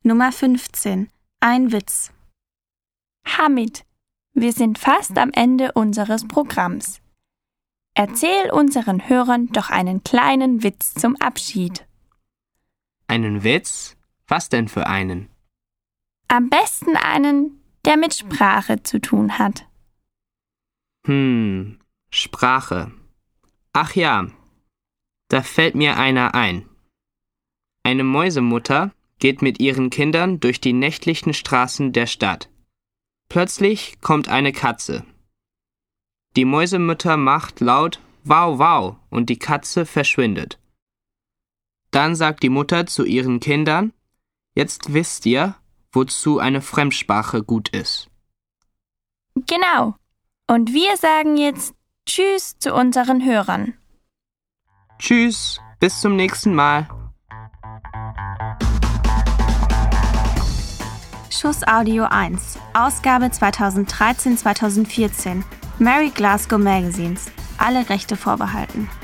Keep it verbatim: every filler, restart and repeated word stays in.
Nummer fünfzehn. Ein Witz. Hamid, wir sind fast am Ende unseres Programms. Erzähl unseren Hörern doch einen kleinen Witz zum Abschied. Einen Witz? Was denn für einen? Am besten einen, der mit Sprache zu tun hat. Hm, Sprache. Ach ja, da fällt mir einer ein. Eine Mäusemutter geht mit ihren Kindern durch die nächtlichen Straßen der Stadt. Plötzlich kommt eine Katze. Die Mäusemutter macht laut Wow, wow und die Katze verschwindet. Dann sagt die Mutter zu ihren Kindern, jetzt wisst ihr, wozu eine Fremdsprache gut ist. Genau. Und wir sagen jetzt Tschüss zu unseren Hörern. Tschüss, bis zum nächsten Mal. Schuss Audio eins, Ausgabe zweitausenddreizehn zweitausendvierzehn, Mary Glasgow Magazines, alle Rechte vorbehalten.